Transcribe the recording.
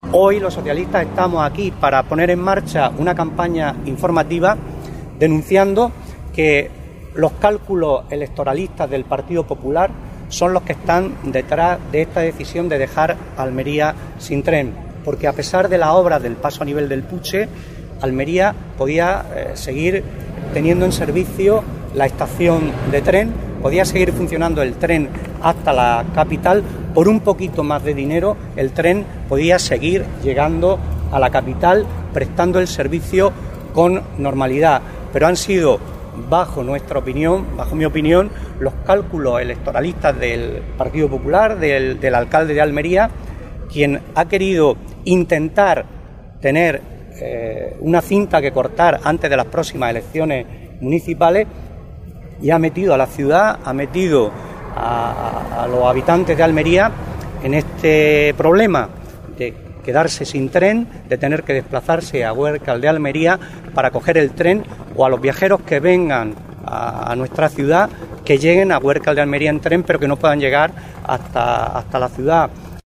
Hoy los socialistas estamos aquí para poner en marcha una campaña informativa denunciando que los cálculos electoralistas del Partido Popular son los que están detrás de esta decisión de dejar Almería sin tren, porque a pesar de las obras del paso a nivel del Puche, Almería podía seguir teniendo en servicio la estación de tren, podía seguir funcionando el tren hasta la capital. Por un poquito más de dinero el tren podía seguir llegando a la capital prestando el servicio con normalidad, pero han sido, bajo mi opinión, los cálculos electoralistas del Partido Popular, del alcalde de Almería, quien ha querido intentar tener una cinta que cortar antes de las próximas elecciones municipales y ha metido a la ciudad, ha metido a los habitantes de Almería en este problema de quedarse sin tren, de tener que desplazarse a Huércal de Almería para coger el tren, o a los viajeros que vengan a nuestra ciudad que lleguen a Huércal de Almería en tren pero que no puedan llegar hasta la ciudad.